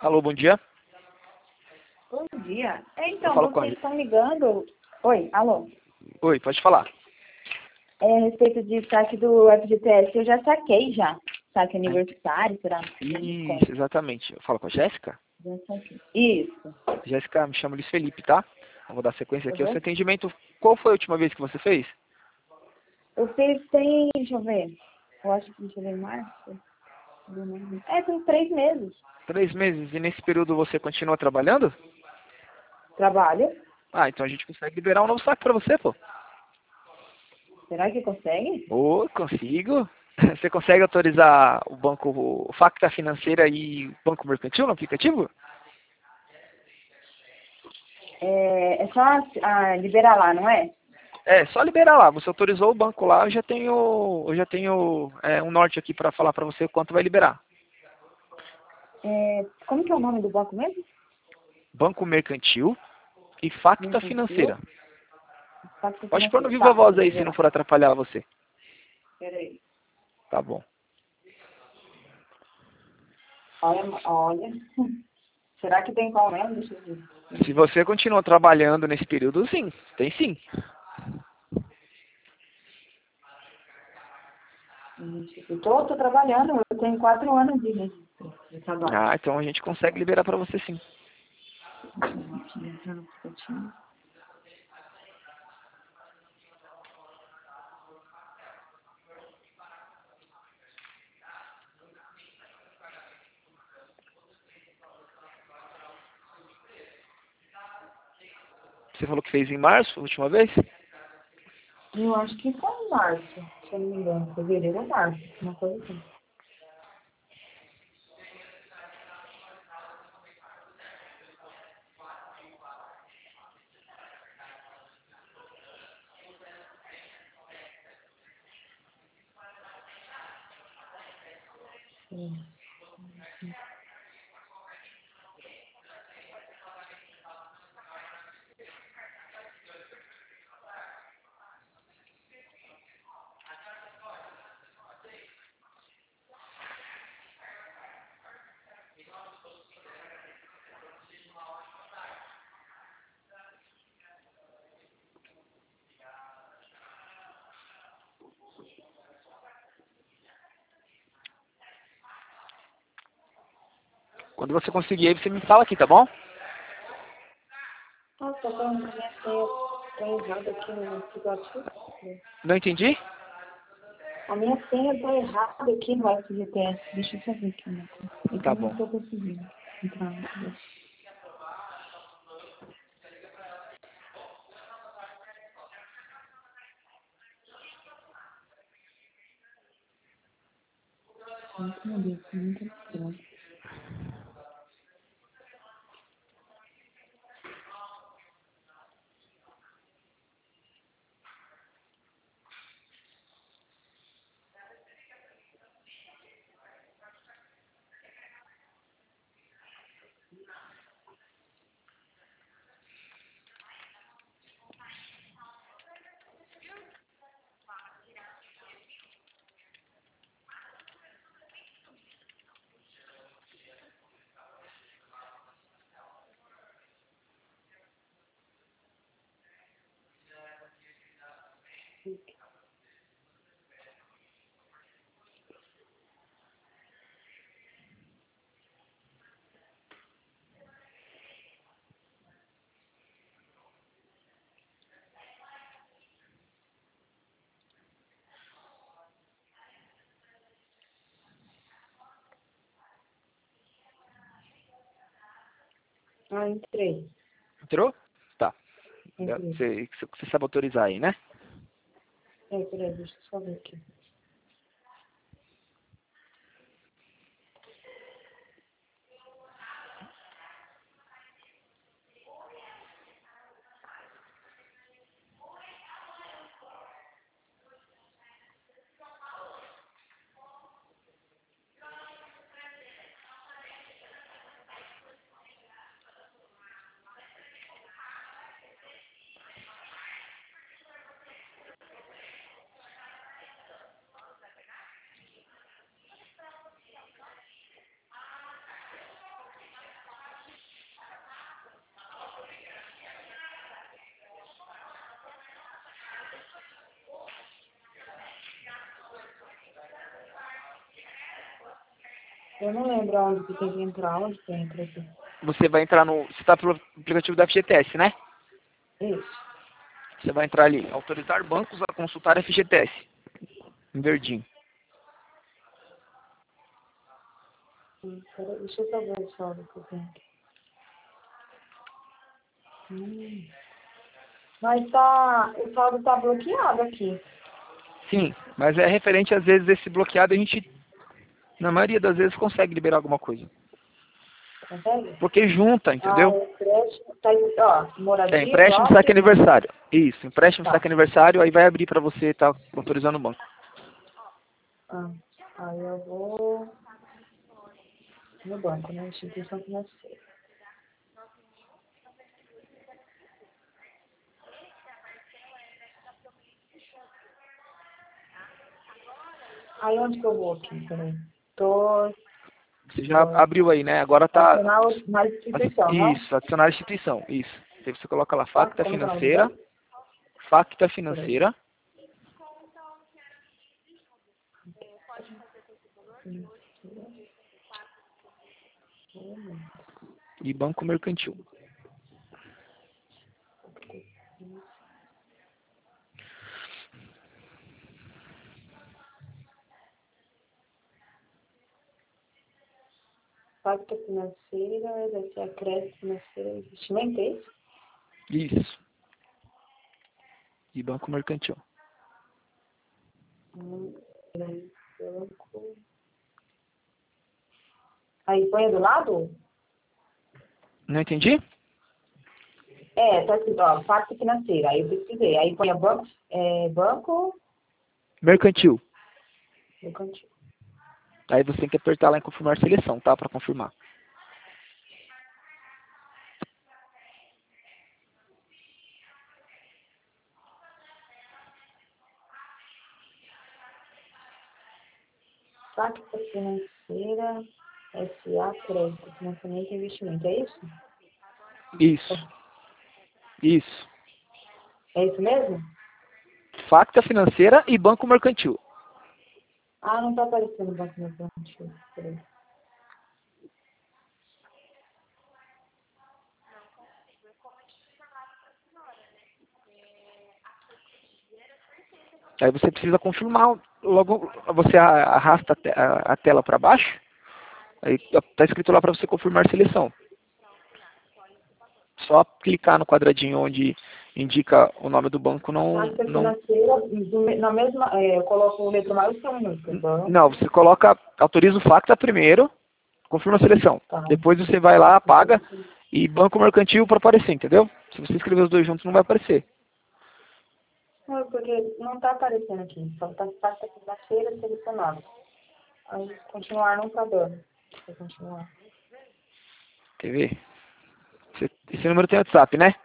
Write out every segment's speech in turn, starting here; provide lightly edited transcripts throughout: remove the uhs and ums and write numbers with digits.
Alô, bom dia. Bom dia. Eu falo com a... Vocês estão ligando... Oi, alô. Oi, pode falar. É a respeito de saque do FGTS, eu já saquei já. Saque aniversário, será? Isso, exatamente. Eu falo com a Jéssica? Já saquei. Isso. Jéssica, me chamo Luiz Felipe, tá? Eu vou dar sequência aqui ao seu Uhum. atendimento. Qual foi a última vez que você fez? Eu fiz tem... Deixa eu ver. Eu acho que deixa eu ver em março. Tem 3 meses. 3 meses. E nesse período você continua trabalhando? Trabalho. Ah, então a gente consegue liberar um novo saque pra você, pô. Será que consegue? Ô, consigo. Você consegue autorizar o banco, o Facta Financeira e o Banco Mercantil no aplicativo? É só liberar lá, não é? É, só liberar lá. Você autorizou o banco lá, eu já tenho um norte aqui para falar para você quanto vai liberar. Como que é o nome do banco mesmo? Banco Mercantil e Facta Mercantil. Financeira. Pacto Pode pôr no Financeiro. viva Tá, voz eu aí vou se ver não lá. for atrapalhar você. Peraí. Tá bom. Olha. Será que tem qual mesmo? Deixa eu ver. Se você continua trabalhando nesse período, sim. Tem sim. Eu tô trabalhando, eu tenho 4 anos de registro de trabalho. Ah, então a gente consegue liberar para você sim. Deixa eu entrar no aplicativo. Você falou que fez em março, a última vez? Eu acho que foi em março, se eu não me engano. Fevereiro ou março, uma coisa assim. Quando você conseguir aí, você me fala aqui, tá bom? Nossa, tá com a minha senha tá errada aqui no aplicativo. Não entendi? A minha senha tá errada aqui no FGTS. Deixa eu só ver aqui uma coisa. É que Tá eu não bom. tô conseguindo entrar no aplicativo. Muito meu Deus, muito estranho. Entrei. Entrou? Tá. Entrei. Você sabe autorizar aí, né? Peraí, deixa eu só ver aqui. Eu não lembro onde que tem que entrar, onde que entra aqui. Você vai entrar no... Você está pelo aplicativo da FGTS, né? Isso. Você vai entrar ali, autorizar bancos a consultar FGTS. Em verdinho. Peraí, deixa eu só ver o saldo que eu tenho aqui. Mas tá, o saldo tá bloqueado aqui. Sim, mas é referente às vezes esse bloqueado, a gente, na maioria das vezes, consegue liberar alguma coisa. Consegue? Porque junta, Ah, entendeu? o empréstimo, tá, ó, É, moradia, empréstimo, saque bloco. aniversário. Isso, empréstimo, Tá. saque aniversário, aí vai abrir para você estar autorizando o banco. Ah, aí eu vou no banco, né? Instituição financeira. Aí onde que eu vou aqui? Peraí. Tô Você já abriu aí, né? Agora tá... adicionar mais instituição, não? Isso, adicionar a instituição, isso. Aí você coloca lá, Tá? Facta Como que é o nome do Financeira, banco? Facta Peraí. Financeira e Banco Mercantil. Pacta financeira, vai ser a crédito financeira e investimento, é isso? Isso. E Banco Mercantil. Peraí, banco. Aí põe do lado? Não entendi? É, tá escrito, ó, Pacta financeira. Aí eu pesquisei. Aí põe a banco, banco Mercantil. mercantil. Aí você tem que apertar lá em confirmar seleção, tá? Para confirmar. Pacta financeira, SA crédito, financiamento e investimento. É isso? Isso. Isso. É isso mesmo? Facta Financeira e Banco Mercantil. Ah, não tá aparecendo o banco mercantil. Peraí. Aí você precisa confirmar, logo você arrasta a tela para baixo, aí está escrito lá para você confirmar seleção. Só clicar no quadradinho onde indica o nome do banco, Pacta não, financeira, na mesma, eu coloco letra maiúscula ou minúscula. não, Banco, você coloca, autoriza o Facta primeiro, confirma a seleção. tá. Depois você vai lá, apaga e Banco Mercantil para aparecer, entendeu? Se você escrever os dois juntos, não vai aparecer. Não, porque não tá aparecendo aqui. Só tá pacta financeira selecionado. Aí continuar não tá dando. Vou continuar. Quer ver? Esse número tem WhatsApp, né?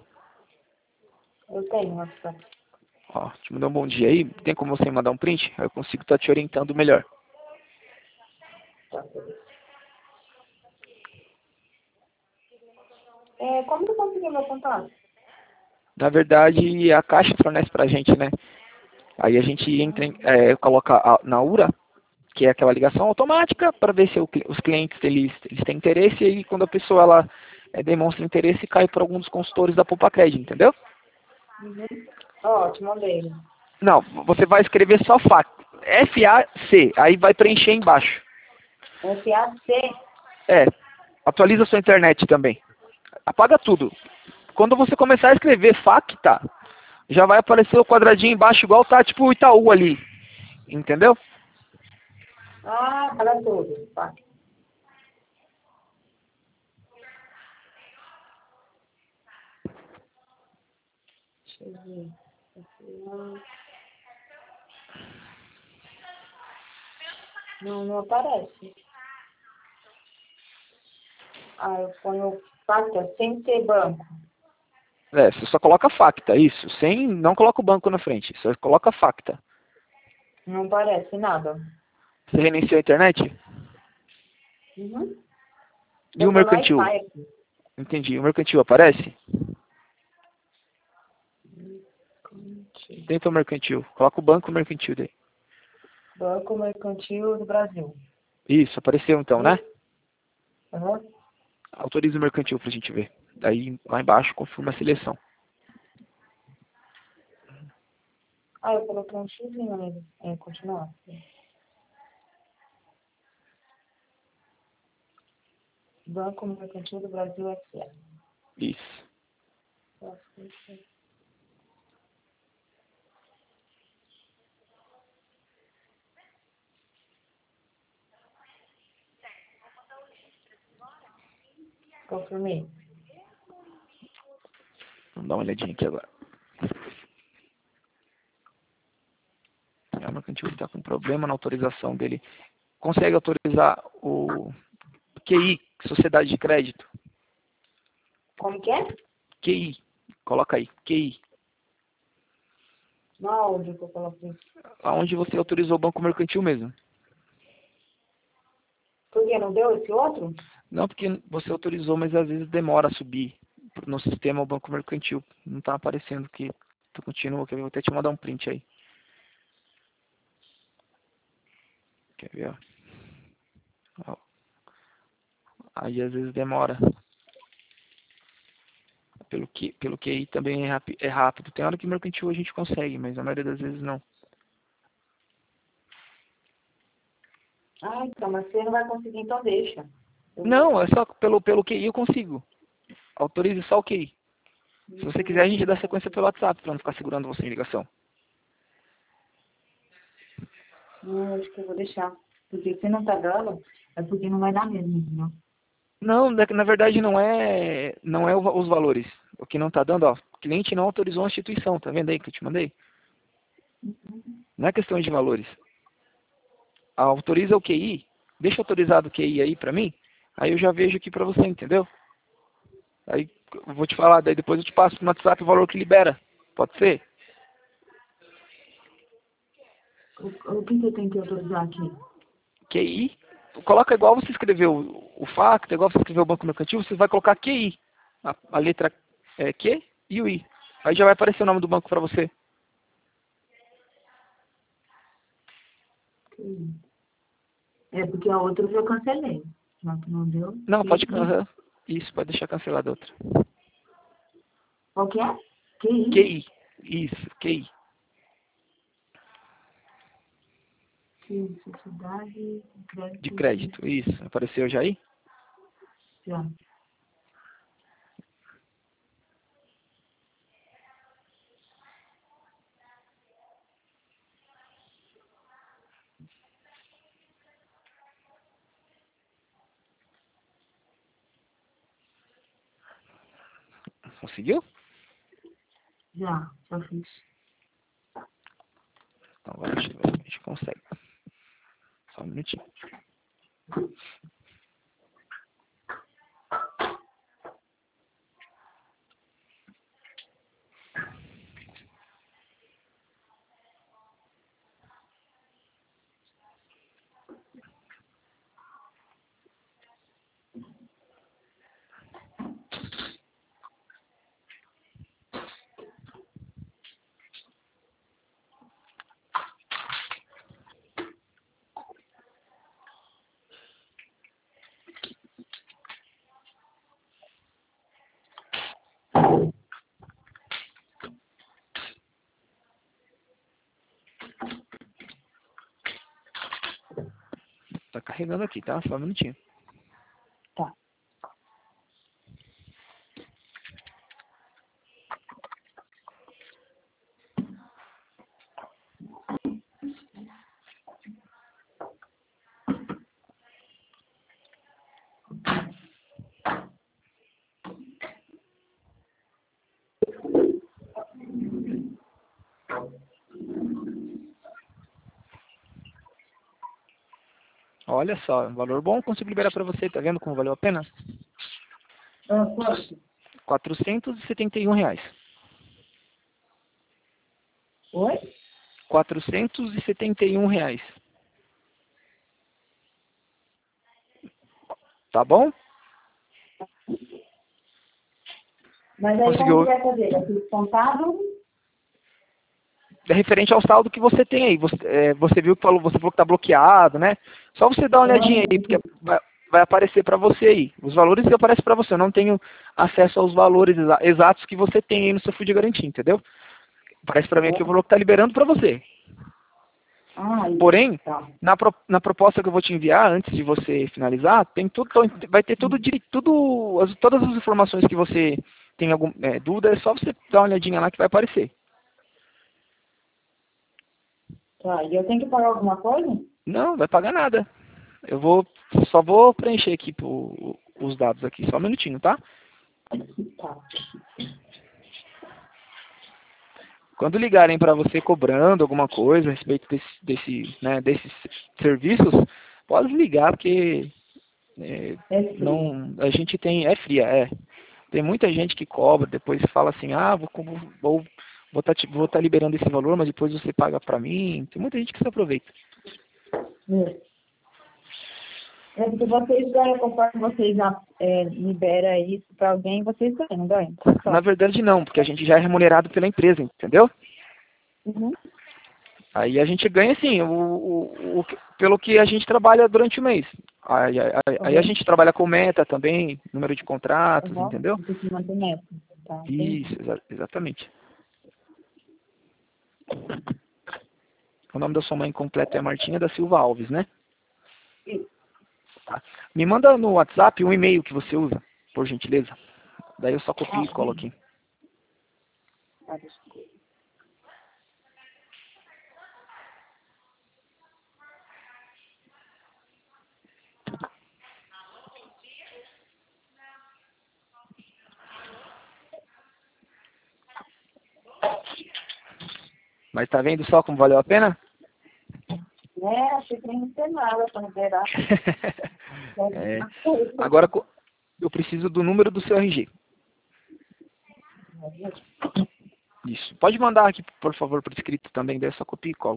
Eu tenho WhatsApp. Ó, te mandar um bom dia aí. Tem como você mandar um print? Aí eu consigo estar te orientando melhor. Tá, beleza. Como que eu consegui meu contato? Na verdade, a Caixa fornece pra gente, né? Aí a gente entra, coloca na URA, que é aquela ligação automática, para ver se os clientes eles têm interesse, e aí quando a pessoa ela, demonstra interesse, cai para algum dos consultores da Poupa Crédito, entendeu? Uhum. Ó, te mandei. Não, você vai escrever só FAC, F-A-C, aí vai preencher embaixo. FAC. É, atualiza sua internet também. Apaga tudo. Quando você começar a escrever FACTA, já vai aparecer o quadradinho embaixo, igual tá tipo o Itaú ali. Entendeu? Ah, para tudo. Tá. Deixa eu ver. Não, não aparece. Ah, eu ponho pacta sem ter banco. É, você só coloca FACTA, isso. Sem, não coloca o banco na frente, só coloca FACTA. Não aparece nada. Você reiniciou a internet? Uhum. E Tô o no mercantil? Wi-Fi aqui. Entendi. O mercantil aparece? Tenta o mercantil. Coloca o banco mercantil daí. Banco Mercantil do Brasil. Isso, apareceu então, né? Aham. Autoriza o mercantil pra gente ver. Daí, lá embaixo, confirma a seleção. Ah, eu coloquei um xizinho nele. É, continuar. Banco Mercantil do Brasil S.A. Isso. Confirmei. Vamos dar uma olhadinha aqui agora. O mercantil está com problema na autorização dele. Consegue autorizar o QI, Sociedade de Crédito? Como que é? QI. Coloca aí, QI. Na áudio que eu coloquei. Aonde você autorizou o Banco Mercantil mesmo. Por que não deu esse outro? Não, porque você autorizou, mas às vezes demora a subir no sistema o Banco Mercantil. Não está aparecendo que tu continua. Quer ver? Vou até te mandar um print aí. Quer ver? Ó. Aí às vezes demora. Pelo QI também é rápido. Tem hora que o mercantil a gente consegue, mas a maioria das vezes não. Ah, então, mas você não vai conseguir, então deixa. Não, é só pelo QI eu consigo. Autorize só o QI. Se você quiser, a gente dá sequência pelo WhatsApp, para não ficar segurando você em ligação. Não, acho que eu vou deixar. Porque se não tá dando, é porque não vai dar mesmo, entendeu? Não, na verdade não é os valores. O que não está dando, ó, o cliente não autorizou a instituição, tá vendo aí que eu te mandei? Não é questão de valores. Autoriza o QI, deixa autorizado o QI aí para mim, aí eu já vejo aqui para você, entendeu? Aí eu vou te falar, daí depois eu te passo no WhatsApp o valor que libera. Pode ser? O que você tem que autorizar aqui? QI, coloca igual você escreveu o FACTA, igual você escreveu o Banco Mercantil, você vai colocar QI. A letra Q e o I. Aí já vai aparecer o nome do banco para você. É porque a outra eu já cancelei. Já que não deu. Não, pode. Isso, pode deixar cancelada outra. Qual que é? QI. QI. Isso, QI. Sociedade de De Crédito. crédito, isso. Apareceu já aí? Já. Conseguiu? Já fiz. Então agora deixa eu ver se a gente consegue. Só um minutinho. Tá carregando aqui, tá? Só um minutinho. Tá. Olha só, um valor bom, consigo liberar para você. Tá vendo como valeu a pena? Ah, quanto? R$ 471. Oi? R$ 471. Tá bom? Mas aí como que Conseguiu? vai fazer? Vai ser descontado? é referente ao saldo que você tem aí. Você viu que você falou que está bloqueado, né? Só você dar uma olhadinha aí, porque vai aparecer para você aí. Os valores que aparecem para você. Eu não tenho acesso aos valores exatos que você tem aí no seu fundo de garantia, entendeu? Aparece para mim aqui o valor que está liberando para você. Porém, tá. na proposta que eu vou te enviar, antes de você finalizar, tem tudo, vai ter todas as informações que você tem alguma dúvida, é só você dar uma olhadinha lá que vai aparecer. Tá, e eu tenho que pagar alguma coisa? Não, não vai pagar nada. Só vou preencher aqui os dados aqui, só um minutinho, tá? Tá. Quando ligarem para você cobrando alguma coisa a respeito desses serviços, pode ligar, porque a gente tem, é fria, Tem muita gente que cobra, depois fala assim, vou tá liberando esse valor, mas depois você paga para mim. Tem muita gente que se aproveita. Porque vocês ganham, conforme vocês liberam isso para alguém, vocês ganham, não ganham? Na verdade não, porque a gente já é remunerado pela empresa, entendeu? Uhum. Aí a gente ganha assim, pelo que a gente trabalha durante o mês. Aí a gente trabalha com meta também, número de contratos, entendeu? Tem que manter meta. Tá, isso, exatamente. O nome da sua mãe completo é Martinha da Silva Alves, né? Isso. Tá. Me manda no WhatsApp um e-mail que você usa, por gentileza. Daí eu só copio e colo aqui. Tá, deixa eu... Mas tá vendo só como valeu a pena? Achei que não tem nada para liberar. Agora eu preciso do número do seu RG. Isso. Pode mandar aqui, por favor, por escrito também, daí eu só copio e colo.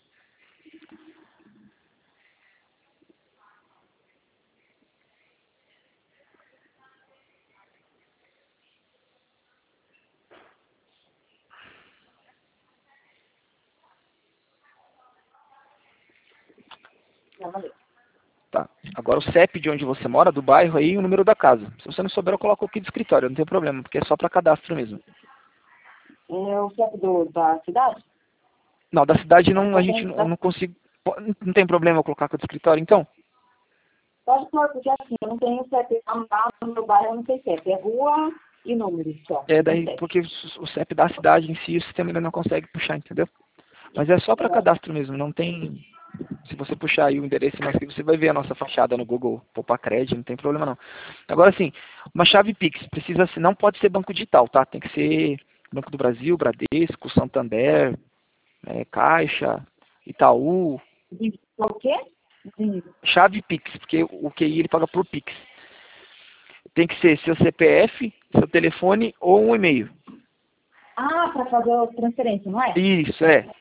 Tá. Agora o CEP de onde você mora, do bairro aí, e o número da casa. Se você não souber, eu coloco aqui do escritório, não tem problema, porque é só para cadastro mesmo. O CEP da cidade? Não, da cidade não, eu não consigo. Não tem problema eu colocar com o do escritório, então? Pode pôr, porque assim, eu não tenho CEP no meu bairro, eu não sei CEP. É rua e número só. Daí, porque o CEP da cidade em si, o sistema ainda não consegue puxar, entendeu? Mas é só para cadastro mesmo, não tem... Se você puxar aí o endereço nosso, você vai ver a nossa fachada no Google, Poupa Crédito, não tem problema não. Agora sim, uma chave Pix, não pode ser banco digital, tá? Tem que ser Banco do Brasil, Bradesco, Santander, Caixa, Itaú. O quê? Chave Pix, porque o QI ele paga por Pix. Tem que ser seu CPF, seu telefone ou um e-mail. Para fazer a transferência, não é? Isso,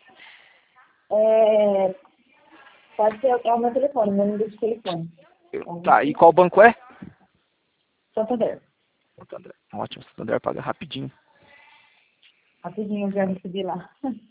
Pode ser, é o meu telefone, meu número de telefone. Tá, e qual banco é? Santander. Santander. Ótimo, Santander paga rapidinho. Rapidinho, eu já recebi lá.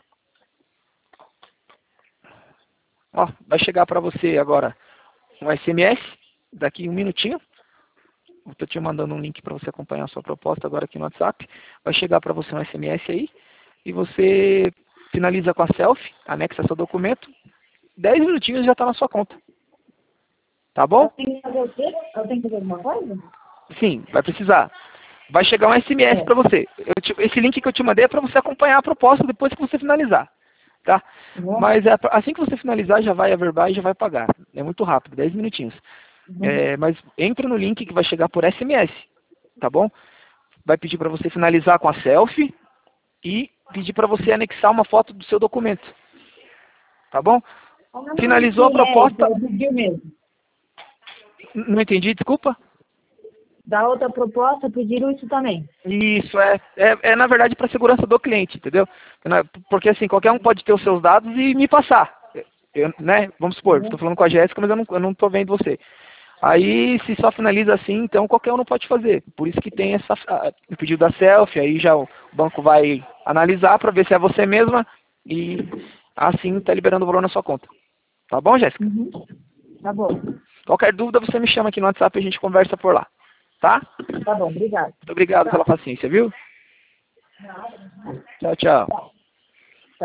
Ó, vai chegar para você agora um SMS, daqui um minutinho. Eu estou te mandando um link para você acompanhar a sua proposta agora aqui no WhatsApp. Vai chegar para você um SMS aí, e você finaliza com a selfie, anexa seu documento, 10 minutinhos já está na sua conta. Tá bom? Eu tenho que fazer o quê? Eu tenho que fazer alguma coisa? Sim, vai precisar. Vai chegar um SMS para você. Esse link que eu te mandei é para você acompanhar a proposta depois que você finalizar. Tá? Mas assim que você finalizar, já vai averbar e já vai pagar. É muito rápido, 10 minutinhos. Mas entra no link que vai chegar por SMS. Tá bom? Vai pedir para você finalizar com a selfie e pedir para você anexar uma foto do seu documento. Tá bom? Finalizou a proposta... Não entendi, desculpa. Da outra proposta, pediram isso também. Isso, na verdade para a segurança do cliente, entendeu? Porque assim, qualquer um pode ter os seus dados e me passar. Né? Vamos supor, estou falando com a Jéssica, mas eu não estou vendo você. Aí, se só finaliza assim, então qualquer um não pode fazer. Por isso que tem o pedido da selfie, aí já o banco vai analisar para ver se é você mesma, e assim tá liberando o valor na sua conta. Tá bom, Jéssica? Uhum. Tá bom. Qualquer dúvida, você me chama aqui no WhatsApp e a gente conversa por lá. Tá? Tá bom, obrigado. Muito obrigado pela paciência, viu? Tchau, tchau.